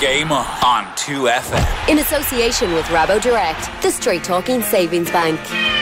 Game on 2FM. In association with Rabo Direct, the straight talking savings bank.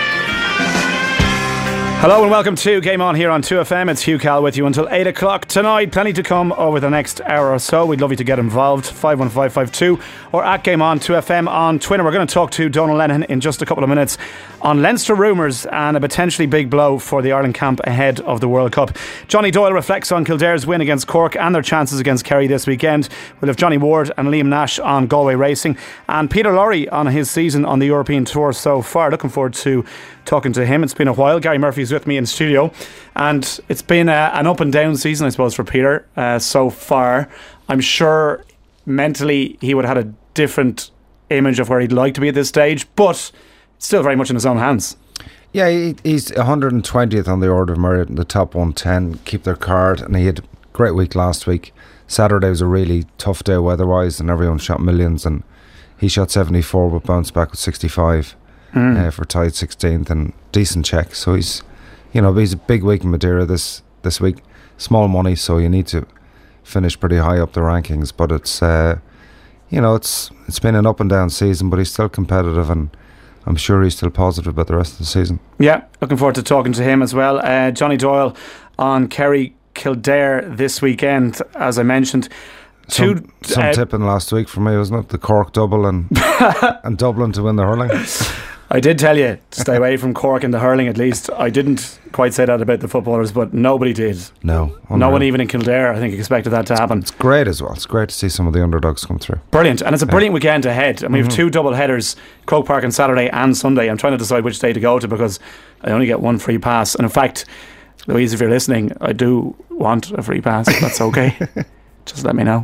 Hello and welcome to Game On here on 2FM. It's Hugh Cal with you until 8 o'clock tonight. Plenty to come over the next hour or so. We'd love you to get involved. 51552 or at Game On 2FM on Twitter. We're going to talk to Donal Lennon in just a couple of minutes on Leinster rumours and a potentially big blow for the Ireland camp ahead of the World Cup. Johnny Doyle reflects on Kildare's win against Cork and their chances against Kerry this weekend. We'll have Johnny Ward and Liam Nash on Galway Racing and Peter Lorre on his season on the European Tour so far. Looking forward to talking to him. It's been a while. Gary Murphy's with me in studio and it's been an up and down season, I suppose, for Peter so far. I'm sure mentally he would have had a different image of where he'd like to be at this stage, but still very much in his own hands. Yeah, he's 120th on the order of merit in the top 110, keep their card, and he had a great week last week. Saturday was a really tough day weather-wise and everyone shot millions, and he shot 74 but bounced back with 65 for tied 16th and decent check. So he's a big week in Madeira this week. Small money, so you need to finish pretty high up the rankings, but it's been an up and down season, but he's still competitive and I'm sure he's still positive about the rest of the season. Yeah, looking forward to talking to him as well. Johnny Doyle on Kerry Kildare this weekend, as I mentioned. Some tipping last week for me, wasn't it? The Cork double and and Dublin to win the hurling. I did tell you to stay away from Cork in the hurling, at least. I didn't quite say that about the footballers, but nobody did. No one even in Kildare, I think, expected that to happen. It's great as well. It's great to see some of the underdogs come through. Brilliant. And it's a brilliant weekend ahead. And we have two double headers, Croke Park on Saturday and Sunday. I'm trying to decide which day to go to because I only get one free pass. And in fact, Louise, if you're listening, I do want a free pass. That's okay. Just let me know.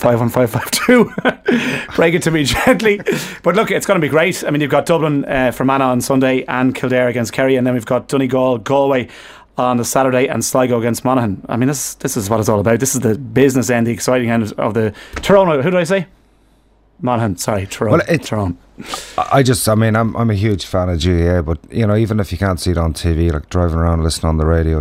51552. Break it to me gently. But look, it's going to be great. I mean, you've got Dublin Fermanagh on Sunday and Kildare against Kerry, and then we've got Donegal Galway on the Saturday and Sligo against Monaghan. I mean, this is what it's all about. This is the business end, the exciting end of the Tyrone. Who did I say? Monaghan, sorry, Tyrone. Well, Tyrone. I'm a huge fan of GAA, but even if you can't see it on TV, like driving around listening on the radio,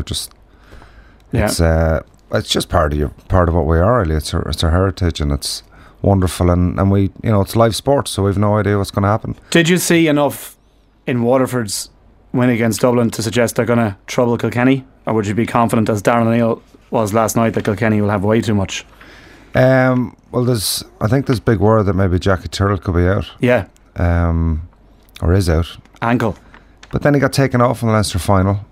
it's just part of what we are, really. It's our heritage and it's wonderful, and we it's live sports, so we've no idea what's going to happen. Did you see enough in Waterford's win against Dublin to suggest they're going to trouble Kilkenny, or would you be confident, as Darren O'Neill was last night, that Kilkenny will have way too much? Well, I think there's big word that maybe Jackie Turtle could be out. Yeah. Or is out. Ankle. But then he got taken off in the Leinster final.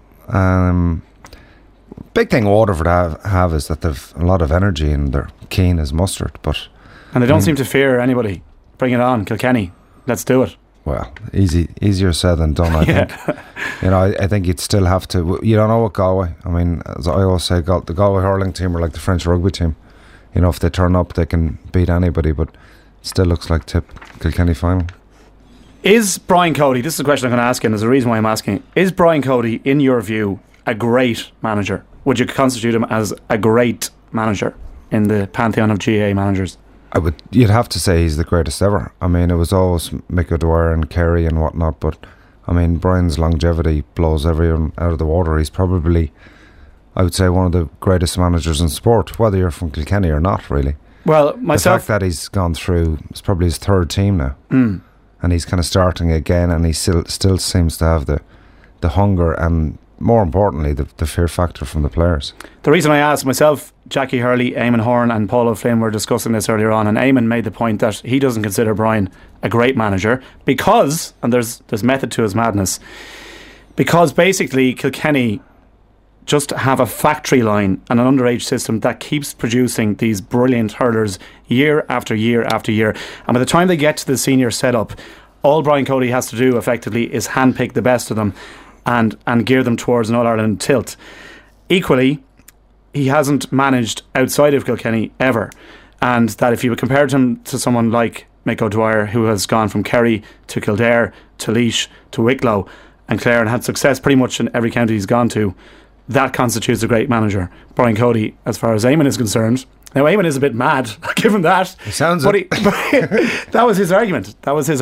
Big thing Waterford have is that they've a lot of energy and they're keen as mustard, and they don't seem to fear anybody. Bring it on, Kilkenny. Let's do it. Well, easier said than done, I think. I think you'd still have to. You don't know what Galway. I mean, as I always say, the Galway hurling team are like the French rugby team. If they turn up, they can beat anybody, but it still looks like tip Kilkenny final. Is Brian Cody, this is a question I'm going to ask you, and there's a reason why I'm asking, is Brian Cody, in your view, a great manager? Would you constitute him as a great manager in the pantheon of GAA managers? You'd have to say he's the greatest ever. I mean, it was always Mick O'Dwyer and Kerry and whatnot, but I mean, Brian's longevity blows everyone out of the water. He's probably, I would say, one of the greatest managers in sport, whether you're from Kilkenny or not, really. Well, myself, the fact that he's gone through, it's probably his third team now, and he's kind of starting again, and he still seems to have the hunger and, more importantly, the fear factor from the players. The reason I asked myself, Jackie Hurley, Eamon Horn and Paul O'Flynn were discussing this earlier on, and Eamon made the point that he doesn't consider Brian a great manager because, and there's method to his madness, because basically Kilkenny just have a factory line and an underage system that keeps producing these brilliant hurlers year after year after year, and by the time they get to the senior setup, all Brian Cody has to do effectively is handpick the best of them and gear them towards an All-Ireland tilt. Equally, he hasn't managed outside of Kilkenny ever, and that if you compared him to someone like Mick O'Dwyer, who has gone from Kerry to Kildare to Laois to Wicklow and Clare and had success pretty much in every county he's gone to, that constitutes a great manager. Brian Cody, as far as Eamon is concerned, now Eamon is a bit mad, given that. It sounds but that was his argument.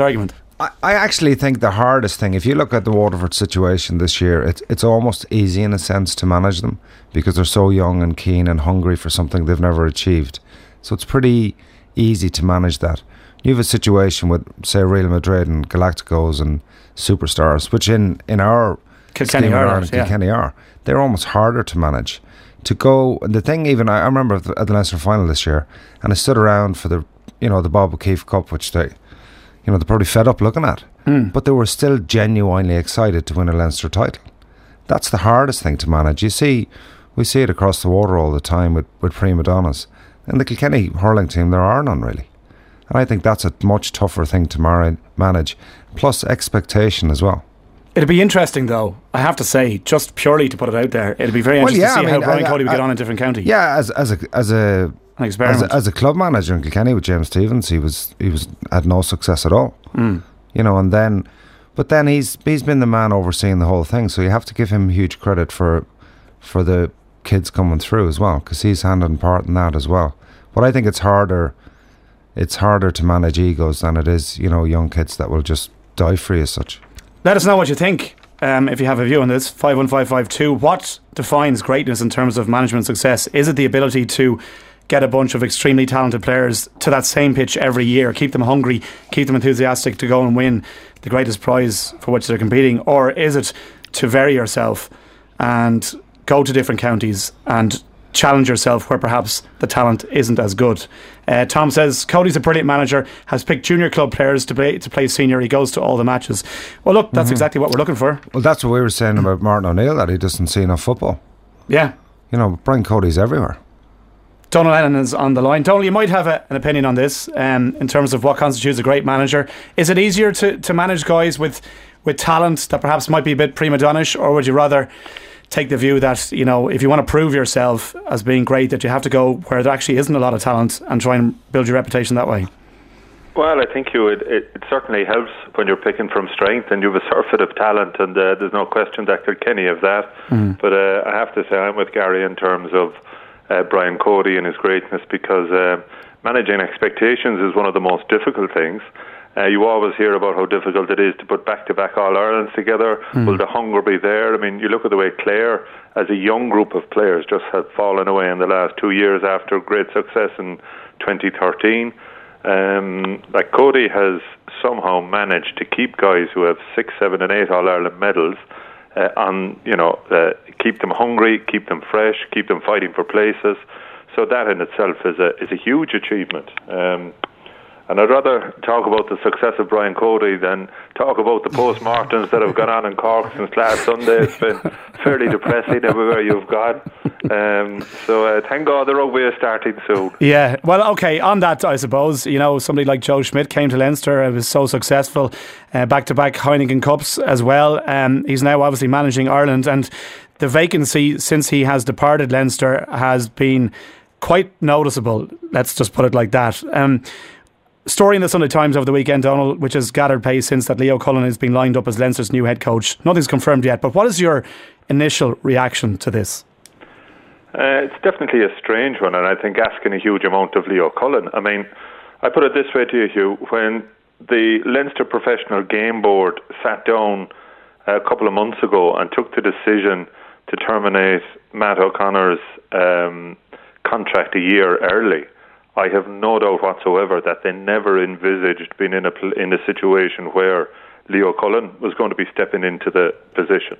I actually think the hardest thing, if you look at the Waterford situation this year, it's almost easy in a sense to manage them because they're so young and keen and hungry for something they've never achieved. So it's pretty easy to manage that. You have a situation with, say, Real Madrid and Galacticos and superstars, which in our Kilkenny are. They're almost harder to manage. To go, the thing, even I remember at the Leinster final this year, and I stood around for the Bob O'Keefe Cup, which they're probably fed up looking at, but they were still genuinely excited to win a Leinster title. That's the hardest thing to manage. We see it across the water all the time with prima donnas. And the Kilkenny hurling team, there are none really. And I think that's a much tougher thing to manage, plus expectation as well. It'd be interesting, though, I have to say, just purely to put it out there, it'd be very interesting to see how Brian Cody would get on in different county. Yeah, as a club manager in Kilkenny with James Stephens, he had no success at all. But then he's been the man overseeing the whole thing, so you have to give him huge credit for the kids coming through as well, because he's hand and part in that as well. But I think it's harder to manage egos than it is, young kids that will just die for you as such. Let us know what you think, if you have a view on this. 51552. What defines greatness in terms of management success? Is it the ability to get a bunch of extremely talented players to that same pitch every year, keep them hungry, keep them enthusiastic to go and win the greatest prize for which they're competing? Or is it to vary yourself and go to different counties and challenge yourself where perhaps the talent isn't as good? Tom says Cody's a brilliant manager, has picked junior club players to play senior. He goes to all the matches. Well, look, that's exactly what we're looking for. Well, that's what we were saying about Martin O'Neill, that he doesn't see enough football. Yeah, Brian Cody's everywhere. Donal Lennon is on the line. Donal, you might have an opinion on this, in terms of what constitutes a great manager. Is it easier to manage guys with talent that perhaps might be a bit prima donnish, or would you rather take the view that, if you want to prove yourself as being great, that you have to go where there actually isn't a lot of talent and try and build your reputation that way? Well, I think it certainly helps when you're picking from strength and you have a surfeit of talent, and there's no question that Kilkenny have that. But I have to say I'm with Gary in terms of Brian Cody and his greatness, because managing expectations is one of the most difficult things. You always hear about how difficult it is to put back-to-back All-Irelands together. Will the hunger be there? I mean, you look at the way Clare, as a young group of players, just have fallen away in the last 2 years after great success in 2013. Cody has somehow managed to keep guys who have 6, 7 and 8 All-Ireland medals keep them hungry, keep them fresh, keep them fighting for places. So that in itself is a huge achievement. And I'd rather talk about the success of Brian Cody than talk about the post-mortems that have gone on in Cork since last Sunday. It's been fairly depressing everywhere you've gone. So thank God the rugby is starting soon. Yeah, well, okay, on that, I suppose, somebody like Joe Schmidt came to Leinster and was so successful, back-to-back Heineken Cups as well. He's now obviously managing Ireland, and the vacancy since he has departed Leinster has been quite noticeable. Let's just put it like that. Story in the Sunday Times over the weekend, Donal, which has gathered pace since that Leo Cullen has been lined up as Leinster's new head coach. Nothing's confirmed yet, but what is your initial reaction to this? It's definitely a strange one, and I think asking a huge amount of Leo Cullen. I mean, I put it this way to you, Hugh. When the Leinster Professional Game Board sat down a couple of months ago and took the decision to terminate Matt O'Connor's contract a year early, I have no doubt whatsoever that they never envisaged being in a situation where Leo Cullen was going to be stepping into the position.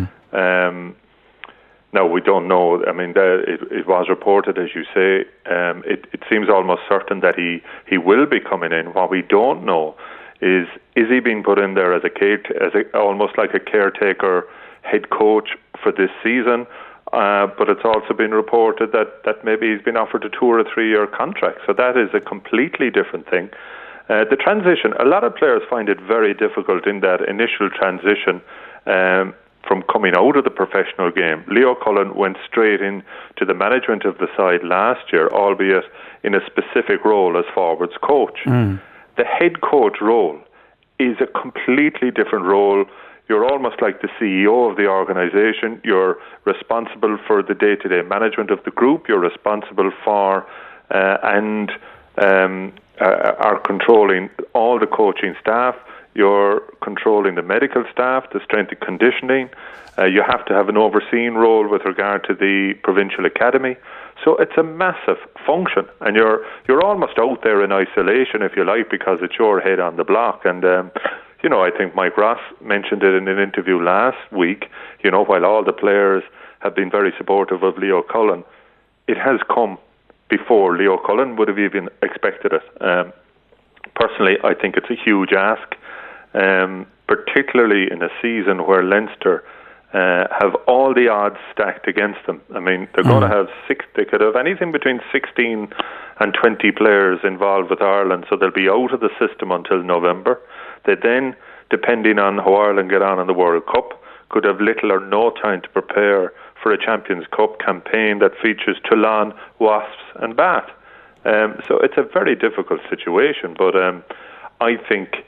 Now, we don't know. I mean, it was reported, as you say. It seems almost certain that he will be coming in. What we don't know is he being put in there as almost like a caretaker head coach for this season? But it's also been reported that maybe he's been offered a 2 or 3 year contract. So that is a completely different thing. The transition, a lot of players find it very difficult in that initial transition from coming out of the professional game. Leo Cullen went straight into the management of the side last year, albeit in a specific role as forwards coach. The head coach role is a completely different role. You're almost like the CEO of the organisation. You're responsible for the day-to-day management of the group. You're responsible for and are controlling all the coaching staff. You're controlling the medical staff, the strength and conditioning. You have to have an overseeing role with regard to the provincial academy. So it's a massive function, and you're almost out there in isolation, if you like, because it's your head on the block. And I think Mike Ross mentioned it in an interview last week. While all the players have been very supportive of Leo Cullen, it has come before Leo Cullen would have even expected it. Personally, I think it's a huge ask, particularly in a season where Leinster have all the odds stacked against them. I mean, they're going to have they could have anything between 16 and 20 players involved with Ireland, so they'll be out of the system until November. They then, depending on how Ireland get on in the World Cup, could have little or no time to prepare for a Champions Cup campaign that features Toulon, Wasps and Bath. So it's a very difficult situation, but I think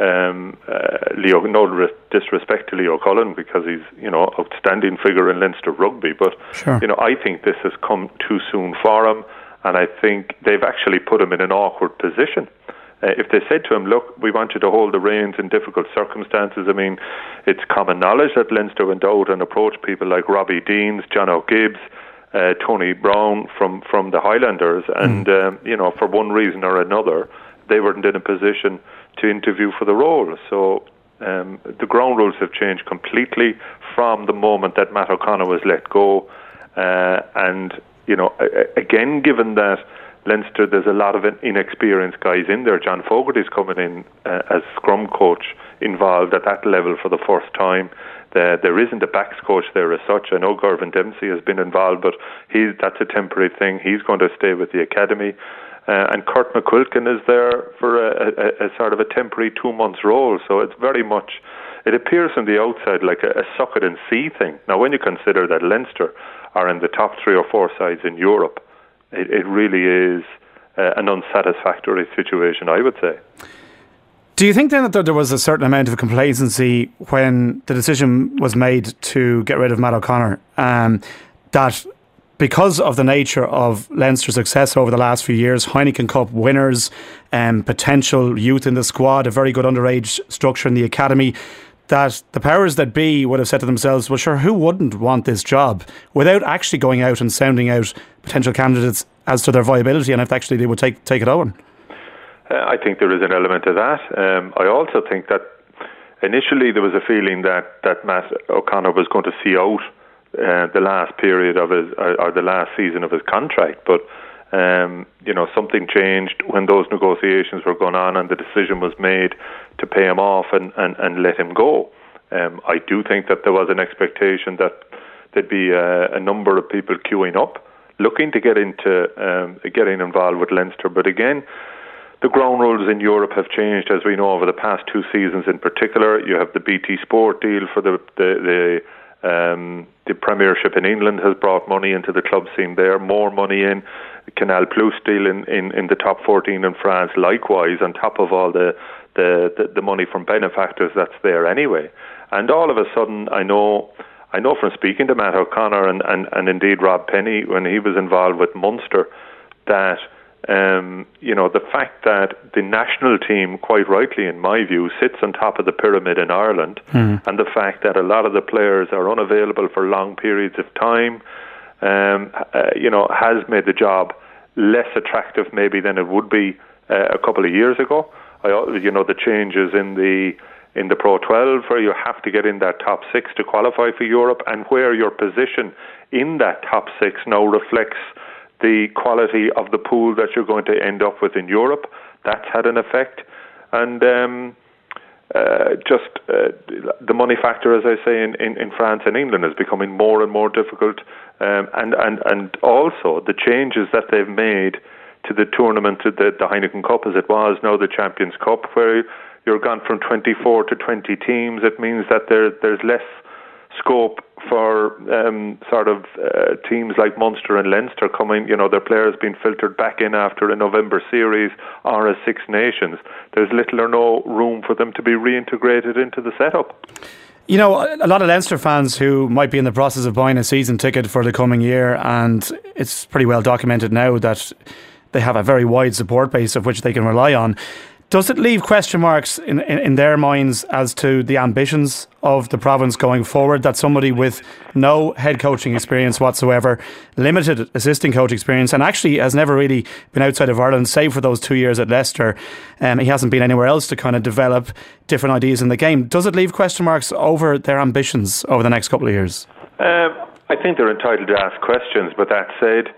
Leo, no disrespect to Leo Cullen, because he's outstanding figure in Leinster rugby, but sure. I think this has come too soon for him, and I think they've actually put him in an awkward position. If they said to him, look, we want you to hold the reins in difficult circumstances, I mean, it's common knowledge that Leinster went out and approached people like Robbie Deans, John O'Gibbs, Tony Brown from the Highlanders, and for one reason or another, they weren't in a position to interview for the role. So the ground rules have changed completely from the moment that Matt O'Connor was let go. And again, given that Leinster, there's a lot of inexperienced guys in there. John Fogarty's coming in as scrum coach, involved at that level for the first time. There isn't a backs coach there as such. I know Gervin Dempsey has been involved, but that's a temporary thing. He's going to stay with the academy. And Kurt McQuilkin is there for a sort of a temporary 2 months role. So it's very much, it appears from the outside like a suck it and see thing. Now, when you consider that Leinster are in the top 3 or 4 sides in Europe, it really is an unsatisfactory situation, I would say. Do you think then that there was a certain amount of complacency when the decision was made to get rid of Matt O'Connor, that because of the nature of Leinster's success over the last few years, Heineken Cup winners, potential youth in the squad, a very good underage structure in the academy, that the powers that be would have said to themselves, well, sure, who wouldn't want this job, without actually going out and sounding out potential candidates as to their viability and if actually they would take it on? I think there is an element of that. I also think that initially there was a feeling that Matt O'Connor was going to see out the last period of his, or the last season of his contract, but something changed when those negotiations were going on and the decision was made to pay him off and let him go. I do think that there was an expectation that there'd be a number of people queuing up, looking to get into getting involved with Leinster. But again, the ground rules in Europe have changed, as we know, over the past 2 seasons in particular. You have the BT Sport deal for the Premiership in England has brought money into the club scene there, more money in. The Canal Plus deal in the top 14 in France, likewise, on top of all the money from benefactors that's there anyway. And all of a sudden, I know from speaking to Matt O'Connor and indeed Rob Penny when he was involved with Munster, that the fact that the national team, quite rightly in my view, sits on top of the pyramid in Ireland, and the fact that a lot of the players are unavailable for long periods of time, has made the job less attractive maybe than it would be a couple of years ago. The changes in the Pro 12, where you have to get in that top 6 to qualify for Europe, and where your position in that top 6 now reflects the quality of the pool that you're going to end up with in Europe. That's had an effect. And the money factor, as I say, in France and England is becoming more and more difficult. And also the changes that they've made to the tournament, to the Heineken Cup as it was, now the Champions Cup, where you're gone from 24 to 20 teams. It means that there's less scope for teams like Munster and Leinster coming, their players being filtered back in after a November series or a Six Nations. There's little or no room for them to be reintegrated into the setup. A lot of Leinster fans who might be in the process of buying a season ticket for the coming year, and it's pretty well documented now that they have a very wide support base of which they can rely on. Does it leave question marks in their minds as to the ambitions of the province going forward, that somebody with no head coaching experience whatsoever, limited assistant coach experience, and actually has never really been outside of Ireland, save for those 2 years at Leicester, he hasn't been anywhere else to kind of develop different ideas in the game. Does it leave question marks over their ambitions over the next couple of years? I think they're entitled to ask questions, but that said,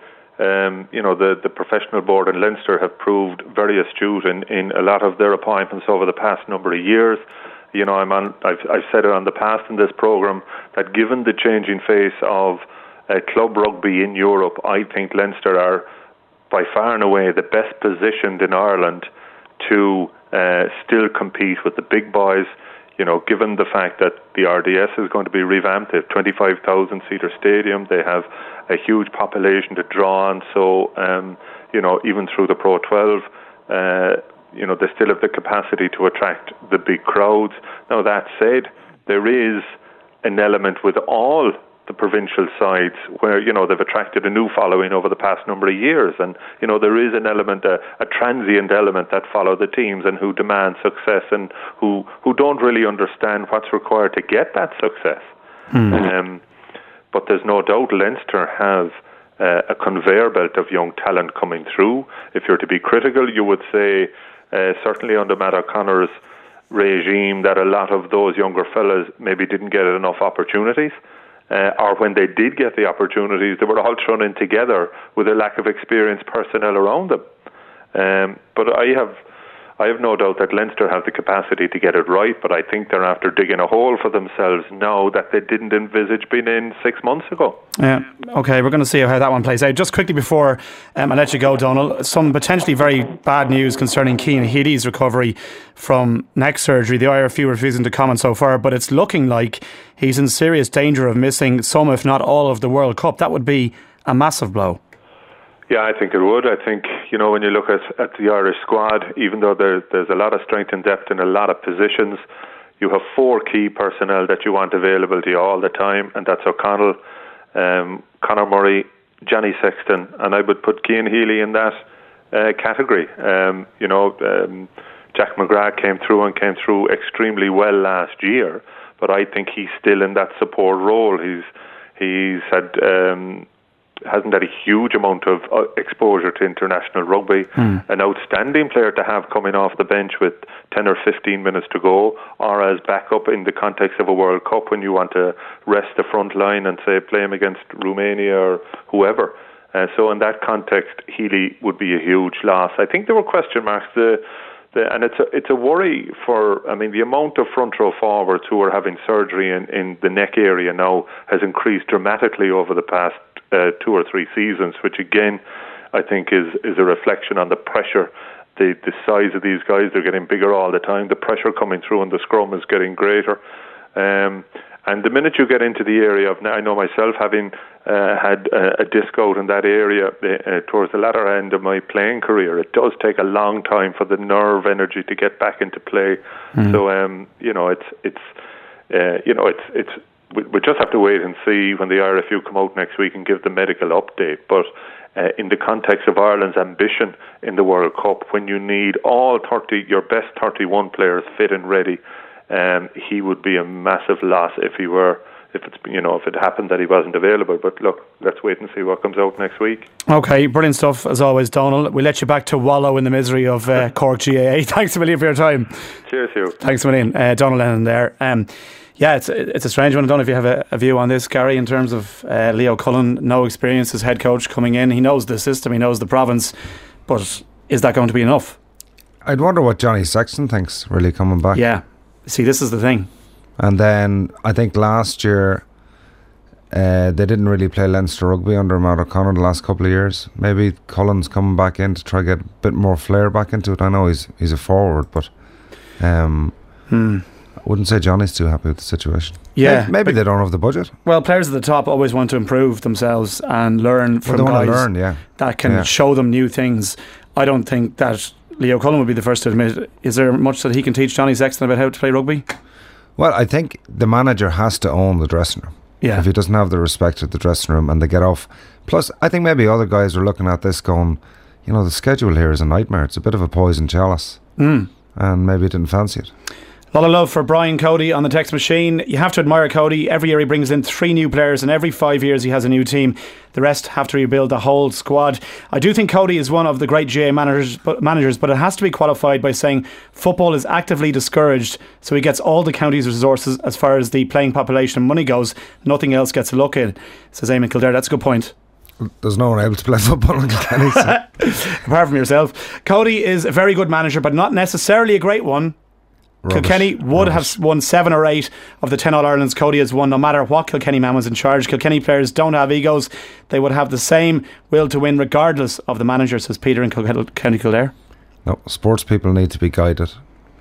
the professional board in Leinster have proved very astute in a lot of their appointments over the past number of years. I've said it on the past in this programme that given the changing face of club rugby in Europe, I think Leinster are by far and away the best positioned in Ireland to still compete with the big boys. Given the fact that the RDS is going to be revamped, they have 25,000-seater stadium, they have a huge population to draw on, so, even through the Pro 12, they still have the capacity to attract the big crowds. Now, that said, there is an element with all the provincial sides where, they've attracted a new following over the past number of years, and, there is an element, a transient element that follow the teams and who demand success and who don't really understand what's required to get that success. But there's no doubt Leinster have a conveyor belt of young talent coming through. If you're to be critical, you would say, certainly under Matt O'Connor's regime, that a lot of those younger fellas maybe didn't get enough opportunities. Or when they did get the opportunities, they were all thrown in together with a lack of experienced personnel around them. But I have no doubt that Leinster have the capacity to get it right, but I think they're after digging a hole for themselves now that they didn't envisage being in 6 months ago. Yeah, okay, we're going to see how that one plays out. Just quickly before I let you go, Donal, some potentially very bad news concerning Cian Healy's recovery from neck surgery. The IRFU refusing to comment so far, but it's looking like he's in serious danger of missing some, if not all, of the World Cup. That would be a massive blow. Yeah, I think it would. I think, when you look at the Irish squad, even though there's a lot of strength and depth in a lot of positions, you have 4 key personnel that you want available to you all the time, and that's O'Connell, Conor Murray, Johnny Sexton, and I would put Cian Healy in that category. Jack McGrath came through extremely well last year, but I think he's still in that support role. He's had hasn't had a huge amount of exposure to international rugby. An outstanding player to have coming off the bench with 10 or 15 minutes to go, or as backup in the context of a World Cup when you want to rest the front line and say play him against Romania or whoever. So in that context, Healy would be a huge loss. I think there were question marks. And it's a worry for, the amount of front row forwards who are having surgery in the neck area now has increased dramatically over the past 2 or 3 seasons, which again I think is a reflection on the pressure. The size of these guys, they're getting bigger all the time. The pressure coming through on the scrum is getting greater. And the minute you get into the area of, now I know myself having had a disc out in that area towards the latter end of my playing career, it does take a long time for the nerve energy to get back into play. So we just have to wait and see when the IRFU come out next week and give the medical update. But in the context of Ireland's ambition in the World Cup, when you need all your best 31 players fit and ready, he would be a massive loss if it happened that he wasn't available. But look, let's wait and see what comes out next week. Okay, brilliant stuff as always, Donal. We'll let you back to wallow in the misery of Cork GAA. Thanks a million for your time. Cheers, Hugh. Thanks a million, Donal Lennon there. Yeah, it's a strange one. I don't know if you have a view on this, Gary, in terms of Leo Cullen, no experience as head coach coming in. He knows the system, he knows the province, but is that going to be enough? I'd wonder what Johnny Sexton thinks, really, coming back. Yeah, see, this is the thing. And then I think last year they didn't really play Leinster rugby under Matt O'Connor the last couple of years. Maybe Cullen's coming back in to try to get a bit more flair back into it. I know he's a forward, but I wouldn't say Johnny's too happy with the situation. Yeah, maybe they don't have the budget. Well, players at the top always want to improve themselves and learn from guys that can show them new things. I don't think that Leo Cullen would be the first to admit it. Is there much that he can teach Johnny Sexton about how to play rugby? Well, I think the manager has to own the dressing room. Yeah. If he doesn't have the respect of the dressing room and they get off. Plus, I think maybe other guys are looking at this going, the schedule here is a nightmare. It's a bit of a poison chalice. and maybe didn't fancy it. A lot of love for Brian Cody on the text machine. You have to admire Cody. Every year he brings in 3 new players, and every 5 years he has a new team. The rest have to rebuild the whole squad. I do think Cody is one of the great GA managers, but it has to be qualified by saying football is actively discouraged, so he gets all the county's resources as far as the playing population and money goes. Nothing else gets a look in, says Eamon Kildare. That's a good point. There's no one able to play football in Kilkenny. So. Apart from yourself. Cody is a very good manager, but not necessarily a great one. Kilkenny would have won 7 or 8 of the 10 All-Irelands Cody has won, no matter what Kilkenny man was in charge. Kilkenny players don't have egos. They would have the same will to win regardless of the manager, says Peter in County Kildare. No, sports people need to be guided.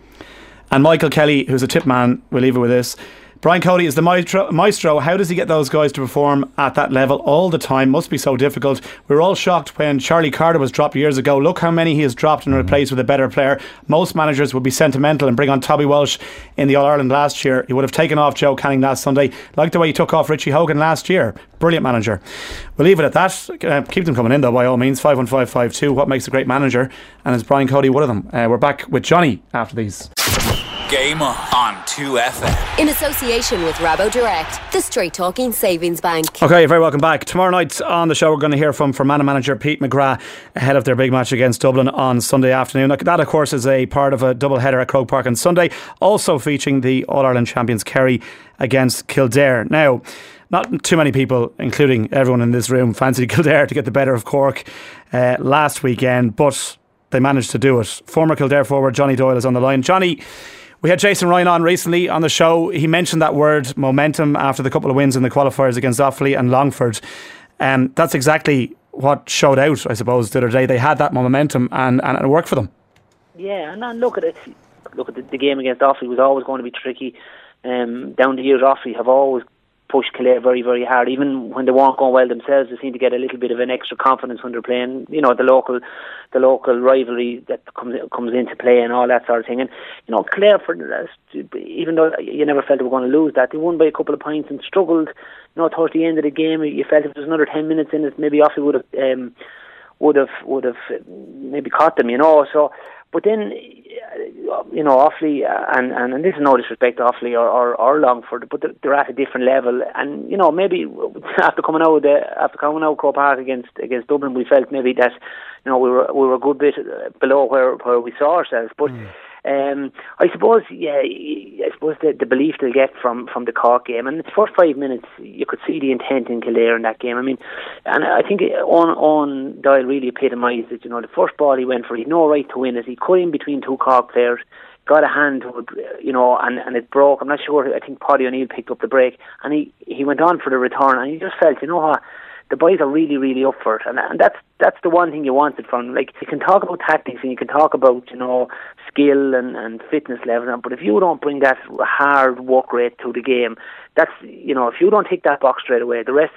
And Michael Kelly, who's a tip man, we'll leave it with this. Brian Cody is the maestro. How does he get those guys to perform at that level all the time? Must be so difficult. We were all shocked when Charlie Carter was dropped years ago. Look how many he has dropped and replaced with a better player. Most managers would be sentimental and bring on Toby Walsh in the All-Ireland last year. He would have taken off Joe Canning last Sunday, like the way he took off Richie Hogan last year. Brilliant manager. We'll leave it at that. Keep them coming in though, by all means. 51552. What makes a great manager? And is Brian Cody one of them? We're back with Johnny after these. Game on 2FM. In association with Rabo Direct, the straight talking savings bank. Okay, you're very welcome back. Tomorrow night on the show we're going to hear from Fermanagh manager Pete McGrath ahead of their big match against Dublin on Sunday afternoon. That of course is a part of a double header at Croke Park on Sunday, also featuring the All-Ireland champions Kerry against Kildare. Now, not too many people, including everyone in this room, fancied Kildare to get the better of Cork last weekend, but they managed to do it. Former Kildare forward Johnny Doyle is on the line. Johnny, we had Jason Ryan on recently on the show. He mentioned that word momentum after the couple of wins in the qualifiers against Offaly and Longford. That's exactly what showed out, I suppose, the other day. They had that momentum and it worked for them. Yeah, and look at it. Look at the game against Offaly was always going to be tricky. Down the years, Offaly have always pushed Kildare very, very hard. Even when they weren't going well themselves, they seem to get a little bit of an extra confidence when they're playing. You know, the local rivalry that comes into play and all that sort of thing. And you know, Kildare, even though you never felt they were going to lose that, they won by a couple of points and struggled. You know, towards the end of the game, you felt if there was another 10 minutes in it, maybe Offaly would have maybe caught them. You know, so. But then, you know, Offaly, and this is no disrespect to Offaly or Longford, but they're at a different level. And you know, maybe after coming out of Croke Park against Dublin, we felt maybe that, you know, we were a good bit below where we saw ourselves. But I suppose the belief they'll get from the Cork game, and the first 5 minutes you could see the intent in Kildare in that game. I mean, and I think on Doyle really epitomised it. You know, the first ball he went for, he had no right to win it. He cut in between 2 Cork players, got a hand to it, you know, and it broke. I'm not sure. I think Paddy O'Neill picked up the break, and he went on for the return, and he just felt, you know what, the boys are really, really up for it, and that's the one thing you wanted from. Like, you can talk about tactics and you can talk about, you know, skill and fitness level, but if you don't bring that hard work rate to the game, that's, you know, if you don't tick that box straight away, the rest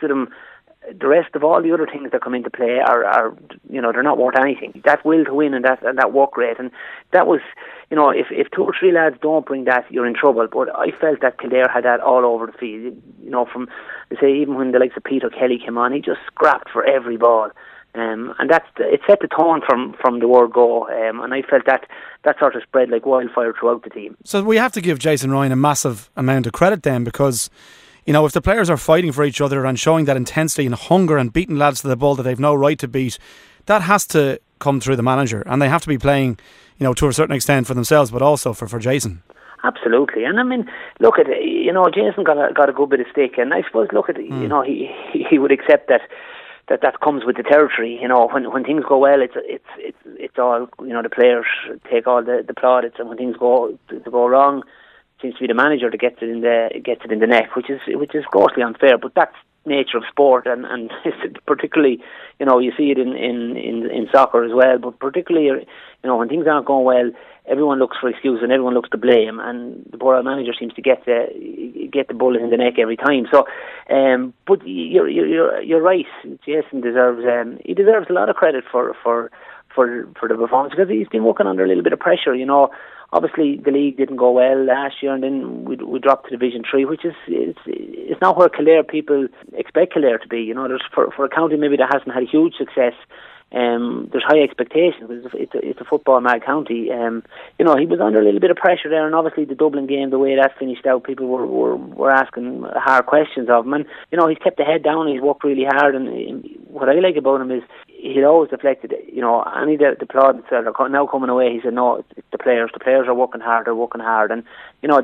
of all the other things that come into play are you know, they're not worth anything. That will to win and that work rate, and that was, you know, if 2 or 3 lads don't bring that, you're in trouble. But I felt that Kildare had that all over the field. You know, from, say, even when the likes of Peter Kelly came on, he just scrapped for every ball. And it set the tone from the word go, and I felt that sort of spread like wildfire throughout the team. So we have to give Jason Ryan a massive amount of credit then, because, you know, if the players are fighting for each other and showing that intensity and hunger and beating lads to the ball that they've no right to beat, that has to come through the manager, and they have to be playing, you know, to a certain extent for themselves, but also for Jason. Absolutely, and I mean, look at, you know, Jason got a good bit of stick, and I suppose, look at, you know, he would accept that comes with the territory. You know, when things go well, it's all, you know, the players take all the plaudits, and when things go wrong, it seems to be the manager that gets it in the neck, which is grossly unfair. But that's nature of sport, and particularly, you know, you see it in soccer as well. But particularly, you know, when things aren't going well, everyone looks for excuse and everyone looks to blame, and the poor manager seems to get the bullet in the neck every time. So, but you're right. Jason deserves a lot of credit for the performance, because he's been working under a little bit of pressure. You know, obviously the league didn't go well last year, and then we dropped to Division 3, which is it's not where Kildare people expect Kildare to be. You know, there's for a county maybe that hasn't had huge success there's high expectations because it's a football mad county. He was under a little bit of pressure there, and obviously the Dublin game, the way that finished out, people were asking hard questions of him. And he's kept the head down. He's worked really hard, and what I like about him is he'd always deflected. Any of the plaudits that are now coming away, he said, "No, it's the players. The players are working hard. They're working hard." And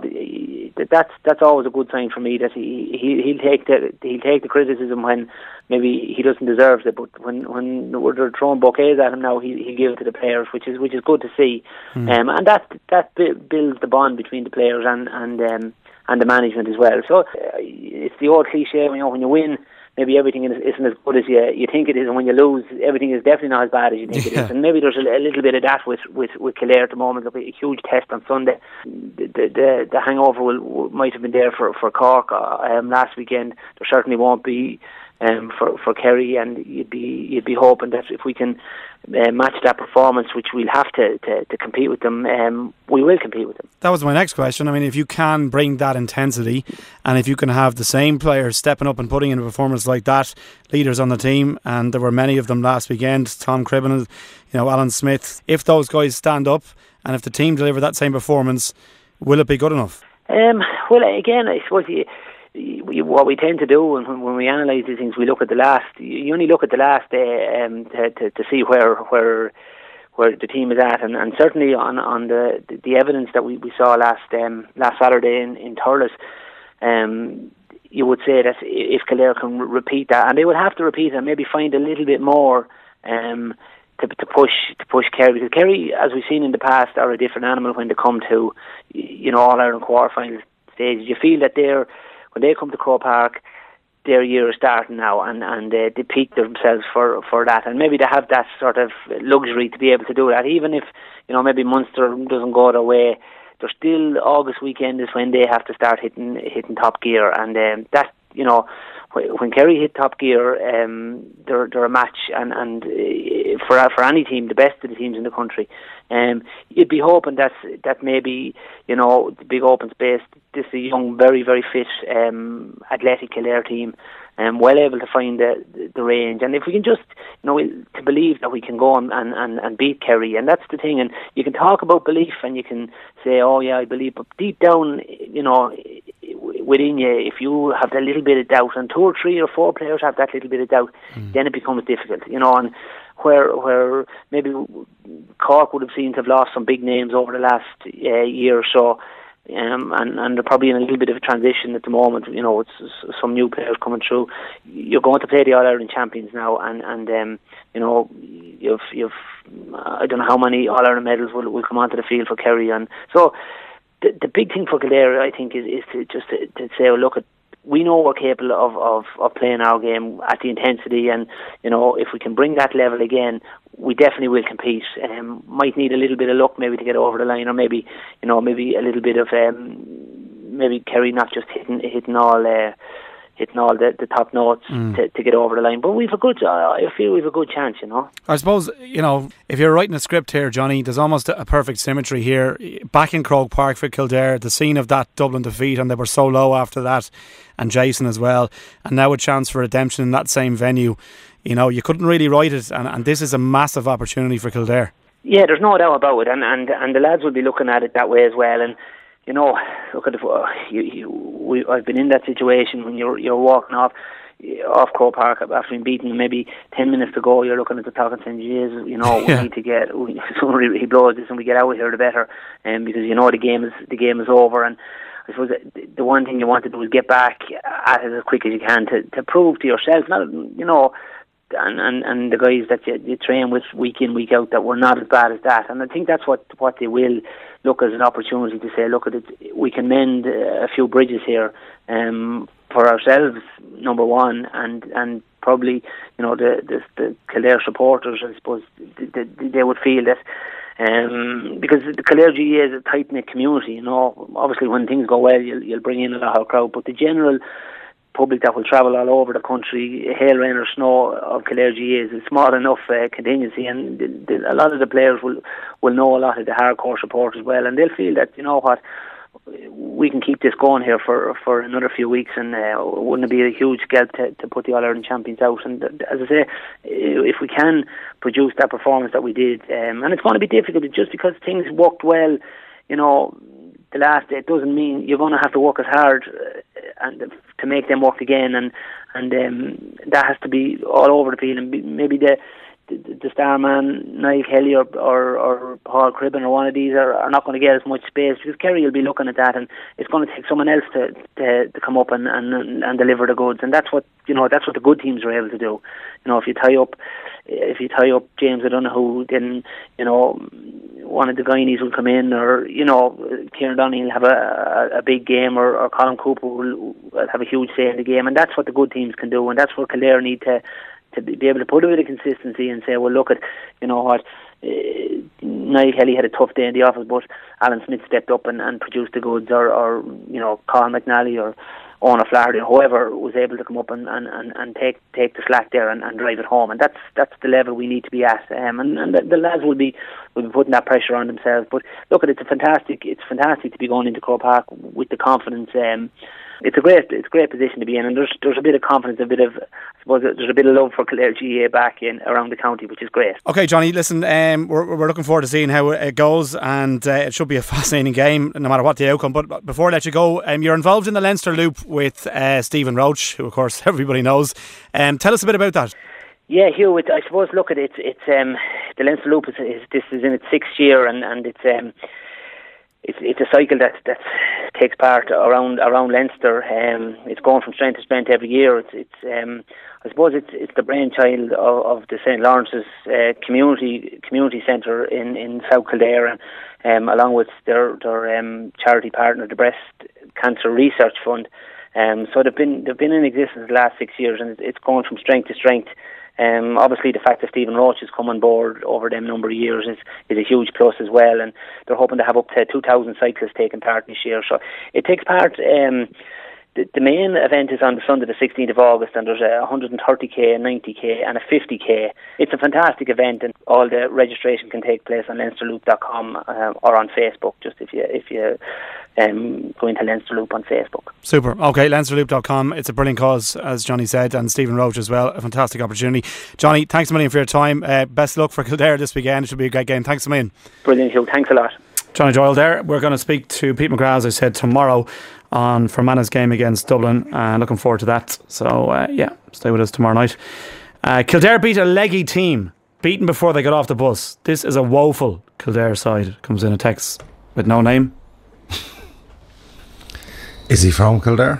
that's always a good sign for me that he'll take the criticism when maybe he doesn't deserve it, but when they're throwing bouquets at him now, he give it to the players, which is good to see. And that builds the bond between the players and the management as well. So it's the old cliche, when you win, maybe everything isn't as good as you think it is, and when you lose, everything is definitely not as bad as you think it is. And maybe there's a little bit of that with Kildare at the moment. There'll be a huge test on Sunday. The hangover might have been there for Cork last weekend. There certainly won't be for Kerry, and you'd be hoping that if we can match that performance, which we'll have to compete with them, we will compete with them. That was my next question. I mean, if you can bring that intensity, and if you can have the same players stepping up and putting in a performance like that, leaders on the team, and there were many of them last weekend, Tom Cribben, Alan Smith, if those guys stand up and if the team deliver that same performance, will it be good enough? Well, again, I suppose what we tend to do when we analyse these things, we look at the last. You only look at the last to see where the team is at, and certainly on the evidence that we saw last Saturday in Thurles, you would say that if Kildare can repeat that, and they would have to repeat it, and maybe find a little bit more to push Kerry, because Kerry, as we've seen in the past, are a different animal when they come to All-Ireland quarterfinal stages. You feel that when they come to Croke Park, their year is starting now, and they peak themselves for that, and maybe they have that sort of luxury to be able to do that, even if maybe Munster doesn't go their way. There's still August weekend is when they have to start hitting top gear, and that when Kerry hit top gear, they're a match, and for any team, the best of the teams in the country. You'd be hoping that maybe the big open space, this is a young, very very fit, athletic Kildare team, well able to find the range, and if we can just to believe that we can go and beat Kerry, and that's the thing. And you can talk about belief, and you can say, oh yeah, I believe, but deep down, within you, if you have that little bit of doubt, and 2 or 3 or 4 players have that little bit of doubt, then it becomes difficult, and where maybe Cork would have seemed to have lost some big names over the last year or so, and they're probably in a little bit of a transition at the moment. It's some new players coming through. You're going to play the All-Ireland champions now, and you've I don't know how many All-Ireland medals will come onto the field for Kerry, and so the big thing for Kildare, I think, is to just to say, look, we know we're capable of playing our game at the intensity, and if we can bring that level again, we definitely will compete. Might need a little bit of luck maybe to get over the line, or maybe a little bit of maybe Kerry not just hitting all the top notes to get over the line. But I feel we've a good chance, I suppose, if you're writing a script here, Johnny, there's almost a perfect symmetry here. Back in Croke Park for Kildare, the scene of that Dublin defeat, and they were so low after that, and Jason as well, and now a chance for redemption in that same venue. You couldn't really write it, and this is a massive opportunity for Kildare. Yeah, there's no doubt about it, and the lads will be looking at it that way as well. And look at I've been in that situation when you're walking off Croke Park after being beaten, maybe 10 minutes to go, you're looking at the clock and saying, "Jeez, we need to get. Sooner he blows this and we get out of here, the better." Because the game is over. And I suppose the one thing you want to do is get back at it as quick as you can to prove to yourself, and the guys that you train with week in, week out, that we're not as bad as that. And I think that's what they will look as an opportunity to say, look, we can mend a few bridges here for ourselves, number one, and probably the Kildare supporters, I suppose they would feel that because the Kildare GAA is a tight-knit community. Obviously when things go well, you'll bring in a lot of crowd, but the general public that will travel all over the country, hail, rain or snow, of Kildare GAA is a small enough contingency, and a lot of the players will know a lot of the hardcore support as well, and they'll feel that we can keep this going here for another few weeks, and wouldn't it be a huge gulp to put the All-Ireland champions out? And as I say, if we can produce that performance that we did, and it's going to be difficult just because things worked well, the last day, it doesn't mean you're going to have to work as hard and to make them work again, and that has to be all over the field. And maybe the star man, Niall Kelly or Paul Cribben or one of these are not going to get as much space, because Kerry will be looking at that, and it's going to take someone else to come up and deliver the goods, and that's what the good teams are able to do. If you tie up James O'Donoghue, then one of the Guineas will come in, or Kieran Downey will have a big game, or Colin Cooper will have a huge say in the game, and that's what the good teams can do, and that's what Kildare need to be able to put a bit of consistency and say, well, look at, Niall Kelly had a tough day in the office, but Alan Smith stepped up and produced the goods, or Colin McNally or Owen O'Flaherty, or whoever was able to come up and take the slack there and drive it home, and that's the level we need to be at, and the lads will be putting that pressure on themselves. But look, it's fantastic to be going into Croke Park with the confidence. It's a great position to be in, and there's a bit of confidence, there's a bit of love for Kildare GAA back in around the county, which is great. Okay, Johnny, listen, we're looking forward to seeing how it goes, and it should be a fascinating game no matter what the outcome. But before I let you go, you're involved in the Leinster Loop with Stephen Roach, who of course everybody knows. Tell us a bit about that. Yeah, Hugh, I suppose, look at it. It's the Leinster Loop is in its 6th year, and it's a cycle that takes part around Leinster. It's going from strength to strength every year. I suppose it's the brainchild of the St. Lawrence's community centre in South Kildare, and along with their charity partner, the Breast Cancer Research Fund. So they've been in existence the last 6 years, and it's going from strength to strength. Obviously, the fact that Stephen Roach has come on board over them number of years is a huge plus as well, and they're hoping to have up to 2,000 cyclists taking part this year. So it takes part. The main event is on the Sunday, the 16th of August, and there's a 130k, a 90k, and a 50k. It's a fantastic event, and all the registration can take place on leinsterloop.com or on Facebook. Just if you go into Leinster Loop on Facebook. Super. Okay, leinsterloop.com. It's a brilliant cause, as Johnny said, and Stephen Roach as well. A fantastic opportunity. Johnny, thanks a million for your time. Best of luck for Kildare this weekend. It should be a great game. Thanks a million. Brilliant, Hugh. Thanks a lot. Johnny Doyle there. We're going to speak to Pete McGrath, as I said, tomorrow on Fermanagh game against Dublin, and looking forward to that. So stay with us tomorrow night. Kildare beat a leggy team, beaten before they got off the bus. This is a woeful Kildare side. Comes in a text with no name. Is he from Kildare?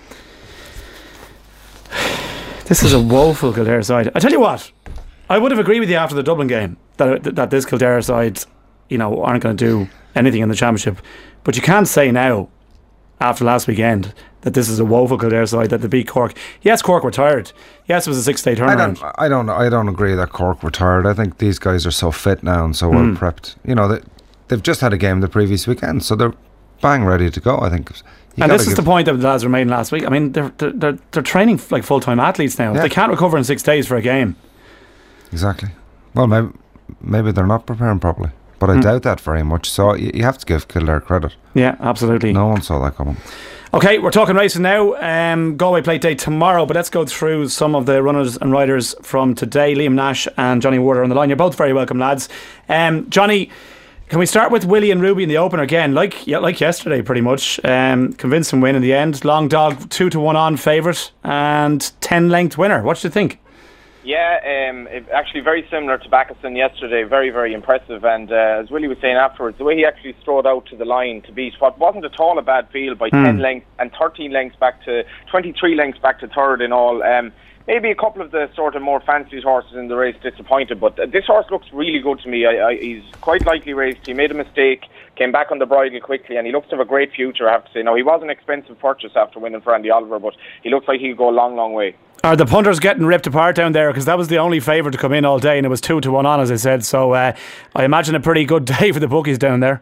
This is a woeful Kildare side. I tell you what, I would have agreed with you after the Dublin game that this Kildare side, aren't going to do anything in the championship. But you can't say now, after last weekend, that this is a woeful Kildare side that they beat Cork. Yes, Cork were tired. Yes, it was a 6-day turnaround. I don't agree that Cork were tired. I think these guys are so fit now and so well prepped. They've just had a game the previous weekend, so they're bang ready to go. I think. And this is the point that the lads were made last week. I mean, they're training like full-time athletes now. Yeah. They can't recover in 6 days for a game. Exactly. Well, maybe they're not preparing properly, but I doubt that very much. So you have to give Kildare credit. Yeah, absolutely. No one saw that coming. Okay, we're talking racing now. Galway Plate Day tomorrow, but let's go through some of the runners and riders from today. Liam Nash and Johnny Ward are on the line. You're both very welcome, lads. Johnny, can we start with Willie and Ruby in the opener again? Like yesterday, pretty much. Convincing win in the end. Long Dog 2-1 on favourite and 10-length winner. What do you think? Yeah, actually very similar to Backerson yesterday. Very, very impressive. And as Willie was saying afterwards, the way he actually strode out to the line to beat what wasn't at all a bad field by 10 lengths and 13 lengths back to 23 lengths back to third in all. Maybe a couple of the sort of more fancied horses in the race disappointed, but this horse looks really good to me. He's quite lightly raced. He made a mistake, came back on the bridle quickly, and he looks to have a great future, I have to say. Now, he was an expensive purchase after winning for Andy Oliver, but he looks like he'll go a long, long way. Are the punters getting ripped apart down there? Because that was the only favourite to come in all day, and it was 2-1 on, as I said. So I imagine a pretty good day for the bookies down there.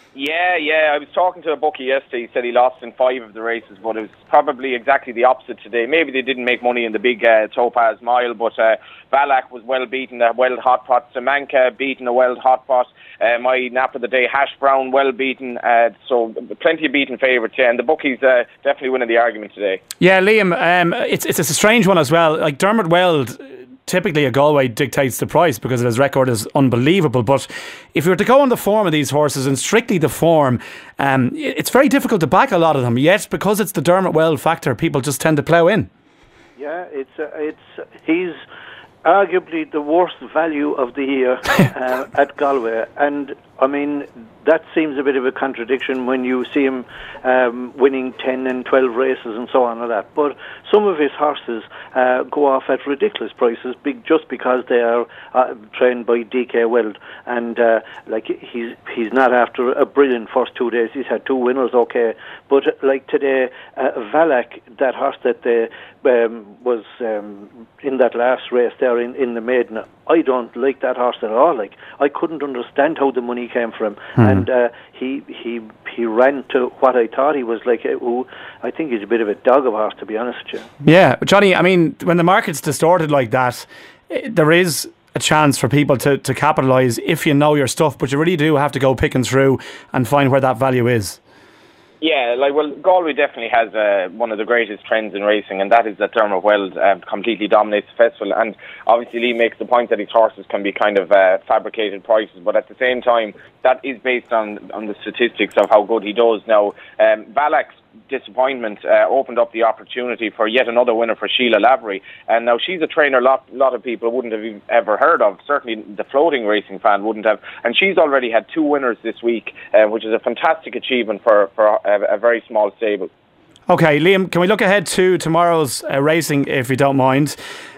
Yeah. I was talking to a bookie yesterday. He said he lost in 5 of the races, but it was probably exactly the opposite today. Maybe they didn't make money in the big Topaz Mile, but Valak was well beaten, a Weld Hot Pot. Samanka beaten, a Weld Hot Pot. My nap of the day, Hash Brown, well beaten. So plenty of beaten favourites, yeah. And the bookies definitely winning the argument today. Yeah, Liam, it's a strange one as well. Like Dermot Weld, typically a Galway dictates the price because his record is unbelievable, but if you were to go on the form of these horses and strictly the form, it's very difficult to back a lot of them, yet because it's the Dermot Weld factor, people just tend to plough in. Yeah, he's arguably the worst value of the year at Galway, and I mean that seems a bit of a contradiction when you see him winning 10 and 12 races and so on and that. But some of his horses go off at ridiculous prices just because they are trained by DK Weld, and like he's not after a brilliant first 2 days. He's had 2 winners, okay, but like today, Valak, that horse that they was in that last race there in the maiden, I don't like that horse at all. Like, I couldn't understand how the money came for him, and he ran to what I thought he was like. I think he's a bit of a dog of a horse, to be honest with you. Yeah, Johnny, I mean, when the market's distorted like that, there is a chance for people to capitalise if you know your stuff, but you really do have to go picking through and find where that value is. Yeah, Galway definitely has one of the greatest trends in racing, and that is that Dermot Weld completely dominates the festival. And obviously Lee makes the point that his horses can be kind of fabricated prices, but at the same time, that is based on the statistics of how good he does. Now, Valak's disappointment opened up the opportunity for yet another winner for Sheila Lavery, and now she's a trainer a lot of people wouldn't have ever heard of. Certainly the floating racing fan wouldn't have, and she's already had 2 winners this week, which is a fantastic achievement for a very small stable. Okay, Liam, can we look ahead to tomorrow's racing, if you don't mind?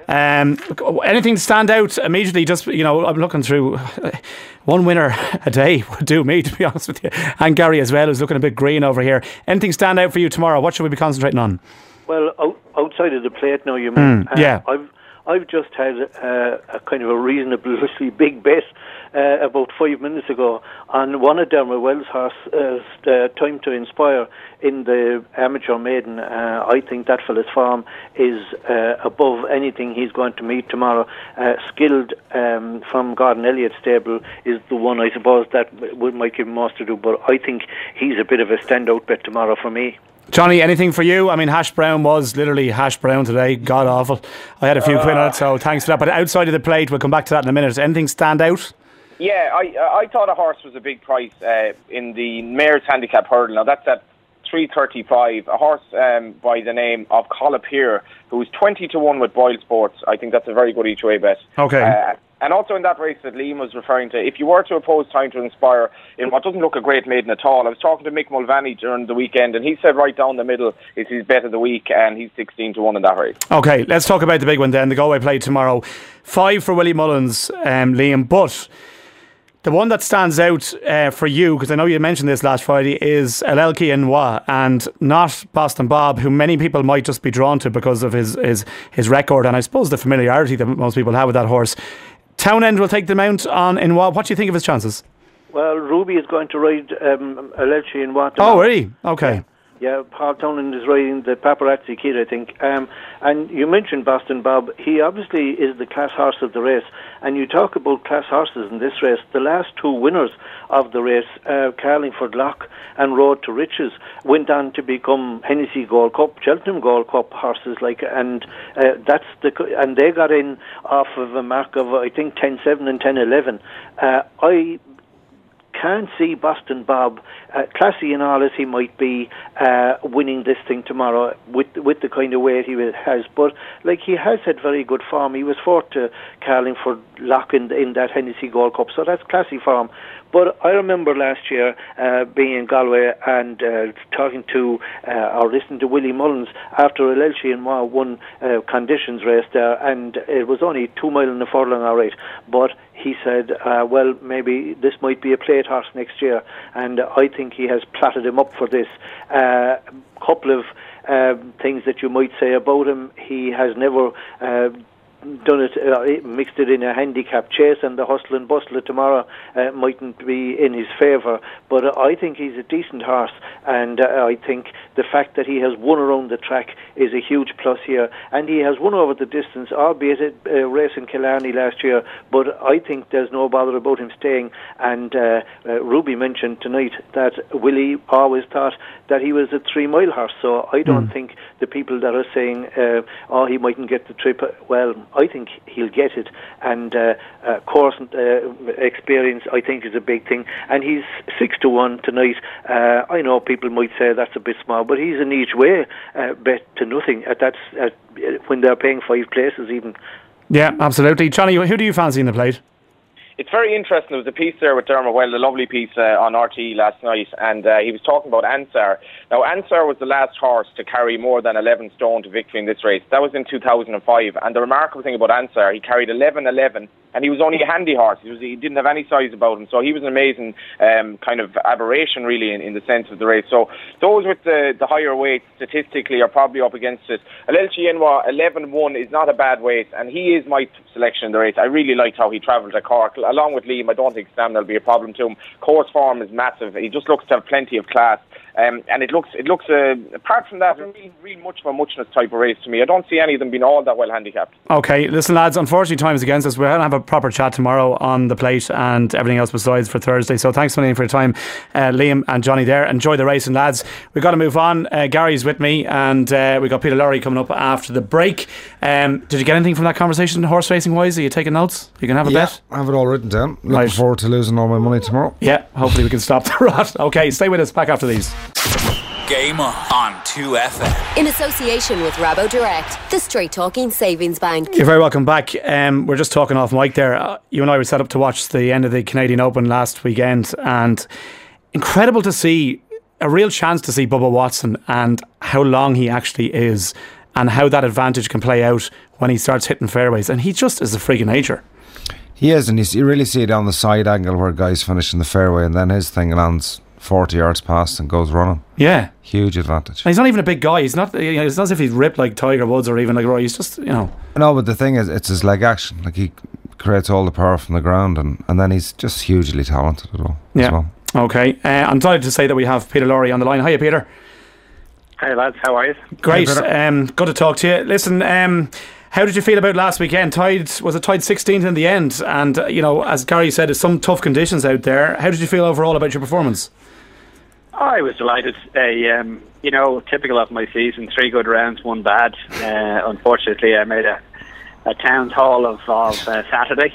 Anything stand out immediately? Just, I'm looking through one winner a day would do me, to be honest with you, and Gary as well, who's looking a bit green over here. Anything stand out for you tomorrow? What should we be concentrating on? Well, outside of the plate now, you mean? Yeah. I've just had a kind of a reasonably big bet about 5 minutes ago on one of Dermot Weld's horses, Time to Inspire, in the amateur maiden. I think that fella's form is above anything he's going to meet tomorrow. Skilled from Gordon Elliott's stable is the one, I suppose, that might give him most to do, but I think he's a bit of a standout bet tomorrow for me. Johnny, anything for you? I mean, Hash Brown was literally Hash Brown today. God awful. I had a few quid on it, so thanks for that. But outside of the plate, we'll come back to that in a minute. Anything stand out? Yeah, I thought a horse was a big price in the Mayor's Handicap Hurdle. Now that's at 335. A horse by the name of Colapir, who's 20-1 with Boyle Sports. I think that's a very good each way bet. Okay. And also in that race that Liam was referring to, if you were to oppose Time to Inspire in what doesn't look a great maiden at all, I was talking to Mick Mulvaney during the weekend, and he said right down the middle is his bet of the week, and he's 16-1 in that race. Okay, let's talk about the big one then, the Galway Plate tomorrow. 5 for Willie Mullins, Liam, but the one that stands out for you, because I know you mentioned this last Friday, is Elelki Noir, and not Boston Bob, who many people might just be drawn to because of his record, and I suppose the familiarity that most people have with that horse. Townend will take the mount on Inwa. What do you think of his chances? Well, Ruby is going to ride Elelchi Inwa. Oh, really? Okay. Yeah, Paul Townend is riding the Paparazzi Kid, I think. And you mentioned Boston Bob. He obviously is the class horse of the race. And you talk about class horses in this race. The last 2 winners of the race, Carlingford Lock and Road to Riches, went on to become Hennessy Gold Cup, Cheltenham Gold Cup horses. And they got in off of a mark of, I think, 10-7 and 10-11. I can't see Boston Bob, classy and all as he might be, winning this thing tomorrow with the kind of weight he has. But he has had very good form. He was 4th to Carlingford Lock in that Hennessy Gold Cup, so that's classy form. But I remember last year being in Galway and talking to or listening to Willie Mullins after Elelchi and Ma won conditions race there, and it was only 2 mile and a furlong, all right. But he said, well, maybe this might be a plate horse next year, and I think he has platted him up for this. Couple of things that you might say about him: he has never done it, mixed it in a handicap chase, and the hustle and bustle of tomorrow mightn't be in his favour. But I think he's a decent horse, and I think the fact that he has won around the track is a huge plus here, and he has won over the distance, albeit a race in Killarney last year. But I think there's no bother about him staying. And Ruby mentioned tonight that Willie always thought that he was a 3 mile horse, so I don't think the people that are saying he mightn't get the trip, well, I think he'll get it, and course experience I think is a big thing, and he's 6-1 tonight. I know people might say that's a bit small, but he's an each way bet to nothing when they're paying 5 places even. Yeah, absolutely. Johnny, who do you fancy in the plate? It's very interesting. There was a piece there with Dermot Well, a lovely piece on RTE last night, and he was talking about Ansar. Now, Ansar was the last horse to carry more than 11 stone to victory in this race. That was in 2005, and the remarkable thing about Ansar, he carried 11-11, and he was only a handy horse. He didn't have any size about him, so he was an amazing kind of aberration, really, in the sense of the race. So those with the higher weights, statistically, are probably up against it. Alelchi Enwa, 11-1 is not a bad weight, and he is my selection in the race. I really liked how he travelled at Cork. Along with Liam, I don't think stamina will be a problem to him. Course form is massive. He just looks to have plenty of class. And it looks. Apart from that, really much of a muchness type of race to me. I don't see any of them being all that well handicapped. Okay, listen, lads. Unfortunately, time is against us. We're going to have a proper chat tomorrow on the plate and everything else besides for Thursday. So thanks for your time, Liam and Johnny. There, enjoy the racing, lads. We've got to move on. Gary's with me, and we got Peter Lowry coming up after the break. Did you get anything from that conversation, horse racing wise? Are you taking notes? You can have a bet. I have it all written down. Looking forward to losing all my money tomorrow. Yeah, hopefully we can stop the rot. Okay, stay with us. Back after these. Game on 2FM. In association with Rabo Direct, the straight talking savings bank. You're very welcome back. We're just talking off mic there. You and I were set up to watch the end of the Canadian Open last weekend, and incredible to see, a real chance to see Bubba Watson and how long he actually is and how that advantage can play out when he starts hitting fairways. And he just is a freak of nature. He is, and you really see it on the side angle where guys finish in the fairway and then his thing lands 40 yards past and goes running. Yeah. Huge advantage. And he's not even a big guy. He's not, it's not as if he's ripped like Tiger Woods or even like Roy. He's just, No, but the thing is, it's his leg action. Like, he creates all the power from the ground, and then he's just hugely talented as well. Okay. I'm delighted to say that we have Peter Lowry on the line. Hiya, Peter. Hey, lads. How are you? Great. Good to talk to you. Listen, how did you feel about last weekend? Was it tied 16th in the end? And, as Gary said, there's some tough conditions out there. How did you feel overall about your performance? I was delighted. Typical of my season, 3 good rounds, 1 bad. Unfortunately, I made a town hall of Saturday.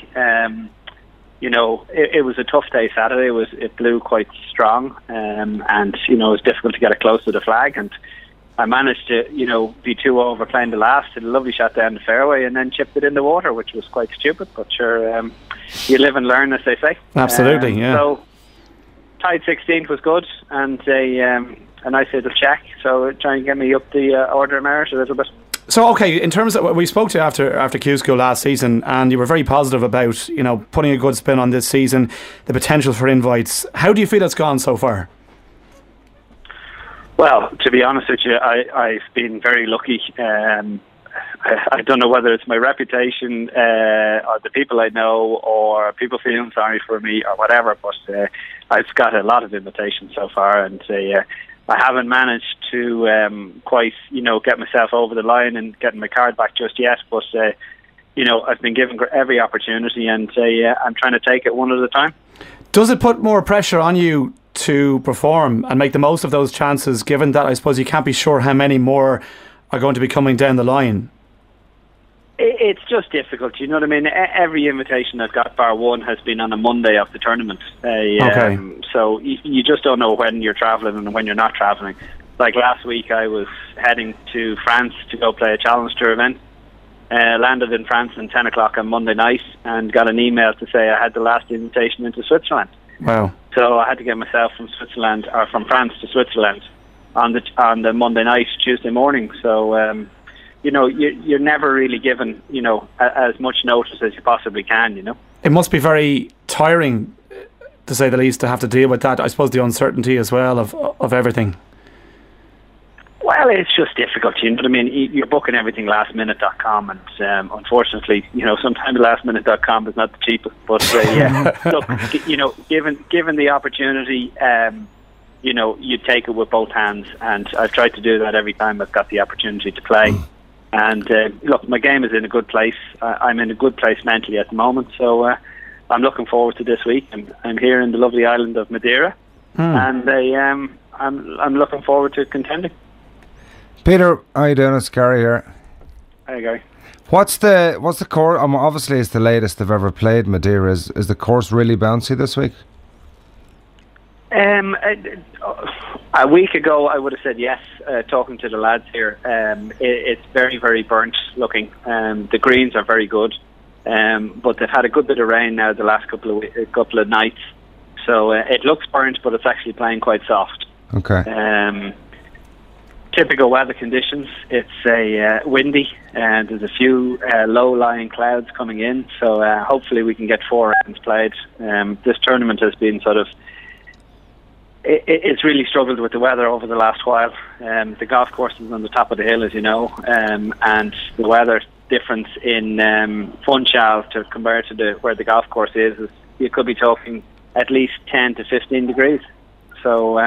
It was a tough day Saturday. It blew quite strong, and it was difficult to get it close to the flag. And I managed to, be 2 over playing the last, did a lovely shot down the fairway, and then chipped it in the water, which was quite stupid. But sure, you live and learn, as they say. Absolutely, yeah. So tied 16th was good, and a nice little check. So try and get me up the order of merit a little bit. So, okay, in terms of, we spoke to you after Q School last season, and you were very positive about, putting a good spin on this season, the potential for invites. How do you feel it's gone so far? Well, to be honest with you, I've been very lucky. I don't know whether it's my reputation, or the people I know, or people feeling sorry for me, or whatever, but I've got a lot of invitations so far, and I haven't managed to quite, get myself over the line and getting my card back just yet, but I've been given every opportunity, and I'm trying to take it one at a time. Does it put more pressure on you to perform and make the most of those chances, given that I suppose you can't be sure how many more are going to be coming down the line? It's just difficult, you know what I mean? Every invitation I've got, bar one, has been on a Monday of the tournament. Okay. So you just don't know when you're travelling and when you're not travelling. Like last week, I was heading to France to go play a Challenge Tour event. Landed in France at 10 o'clock on Monday night and got an email to say I had the last invitation into Switzerland. Wow. So I had to get myself from France to Switzerland on the Monday night, Tuesday morning. So, you're never really given, as much notice as you possibly can, It must be very tiring, to say the least, to have to deal with that. I suppose the uncertainty as well of everything. Well, Well, it's just difficult, you know what I mean? You're booking everything lastminute.com, and unfortunately, sometimes lastminute.com is not the cheapest. But look, given the opportunity, you take it with both hands, and I've tried to do that every time I've got the opportunity to play. And look, my game is in a good place. I'm in a good place mentally at the moment, so I'm looking forward to this week. I'm here in the lovely island of Madeira, and I'm looking forward to contending. Peter, how you doing? It's Gary here. Hi, Gary. What's the course? Obviously, it's the latest they've ever played. Madeira. Is the course really bouncy this week? A week ago, I would have said yes. Talking to the lads here, it's very, very burnt looking. The greens are very good, but they've had a good bit of rain now the last couple of nights, so it looks burnt, but it's actually playing quite soft. Okay. Typical weather conditions. It's windy, and there's a few low-lying clouds coming in. So hopefully we can get 4 rounds played. This tournament has been sort of. It's really struggled with the weather over the last while. The golf course is on the top of the hill, as you know, and the weather difference in Funchal compared to where the golf course is you could be talking at least 10 to 15 degrees. So.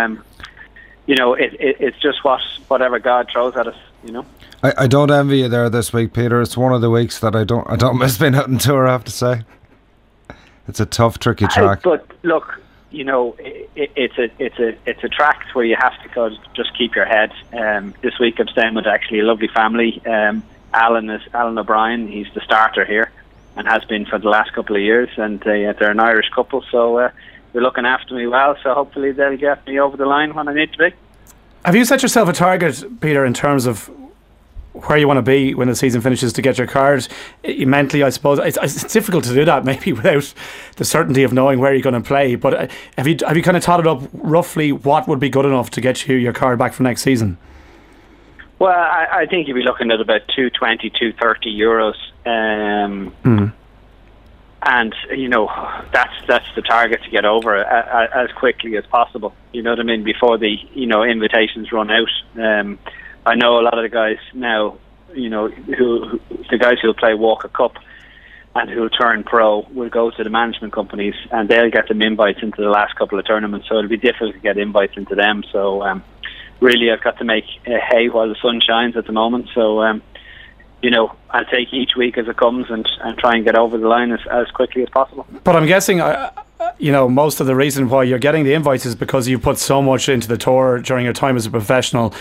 It's just whatever God throws at us, I don't envy you there this week, Peter. It's one of the weeks that I don't miss being out on tour, I have to say. It's a tough, tricky track. But look, it's a track where you have to just keep your head. This week I'm staying with actually a lovely family. Alan O'Brien. He's the starter here and has been for the last couple of years, and they're an Irish couple, so they're looking after me well, so hopefully they'll get me over the line when I need to be. Have you set yourself a target, Peter, in terms of where you want to be when the season finishes to get your card? Mentally, I suppose it's difficult to do that maybe without the certainty of knowing where you're going to play, but have you kind of totted up roughly what would be good enough to get you your card back for next season? Well, I think you'd be looking at about 220, 230 euros. And that's the target to get over as quickly as possible. You know what I mean? Before the invitations run out. I know a lot of the guys now. The guys who'll play Walker Cup and who'll turn pro will go to the management companies, and they'll get them invites into the last couple of tournaments. So it'll be difficult to get invites into them. So really, I've got to make hay while the sun shines at the moment. So. I'll take each week as it comes and try and get over the line as quickly as possible. But I'm guessing, most of the reason why you're getting the invites is because you put so much into the tour during your time as a professional,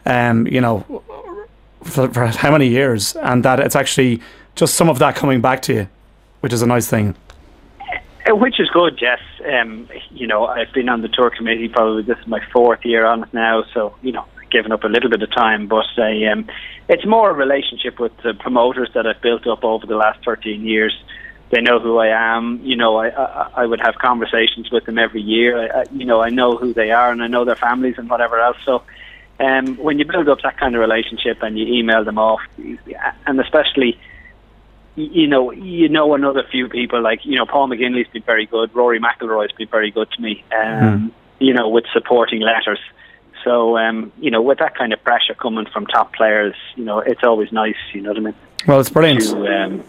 for how many years, and that it's actually just some of that coming back to you, which is a nice thing. Which is good, yes. I've been on the tour committee, probably this is my 4th year on it now, so, given up a little bit of time, but it's more a relationship with the promoters that I've built up over the last 13 years. They know who I am. I would have conversations with them every year. I know who they are, and I know their families and whatever else. So when you build up that kind of relationship and you email them off, and especially another few people like Paul McGinley's been very good, Rory McIlroy's been very good to me, with supporting letters. So, with that kind of pressure coming from top players, it's always nice, you know what I mean? Well, it's brilliant.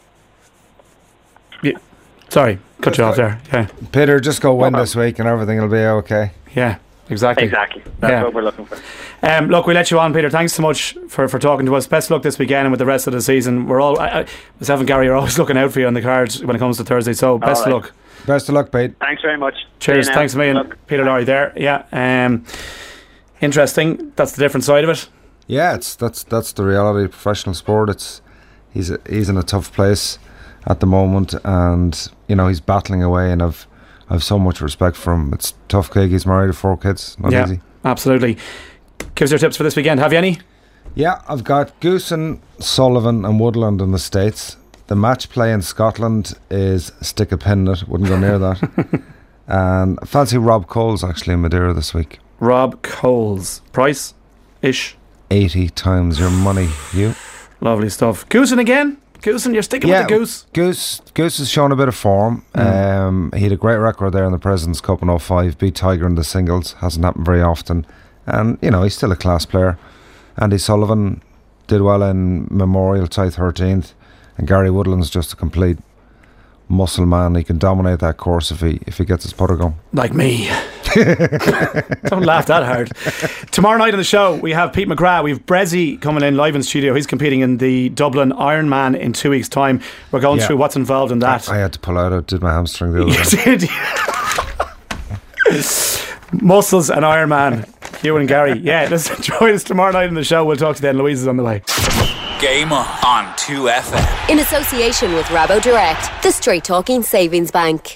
Sorry, cut you off there. Yeah. Peter, just go win this week and everything will be okay. Yeah, exactly. That's what we're looking for. Look, we let you on, Peter. Thanks so much for talking to us. Best of luck this weekend and with the rest of the season. We're all, myself and Gary are always looking out for you on the cards when it comes to Thursday, so best of luck. Best of luck, Pete. Thanks very much. Cheers. Thanks a million. Peter Lowry there. Yeah. Interesting. That's the different side of it. Yeah, that's the reality of professional sport. He's in a tough place at the moment, and he's battling away, and I've so much respect for him. It's a tough gig. He's married with 4 kids. Not easy. Absolutely. Give us your tips for this weekend. Have you any? Yeah, I've got Goosen, Sullivan and Woodland in the States. The match play in Scotland is stick a pin in it. Wouldn't go near that. And I fancy Rob Coles actually in Madeira this week. Rob Coles. Price-ish? 80 times your money. You? Lovely stuff. Goosen again? Goosen, you're sticking with the Goose? Goose has shown a bit of form. He had a great record there in the President's Cup in 05. Beat Tiger in the singles. Hasn't happened very often. And, he's still a class player. Andy Sullivan did well in Memorial, tied 13th, and Gary Woodland's just a complete muscle man. He can dominate that course if he gets his putter going. Like me. Don't laugh that hard. Tomorrow night on the show we have Pete McGrath. We have Brezzy coming in live in studio. He's competing in the Dublin Ironman in 2 weeks' time. We're going through what's involved in that. I had to pull out. I did my hamstring the other day. Muscles and Ironman. Hugh and Gary. Yeah, listen, join us tomorrow night on the show. We'll talk to you then. Louise is on the way. Game on 2FM. In association with Rabo Direct, the straight talking savings bank.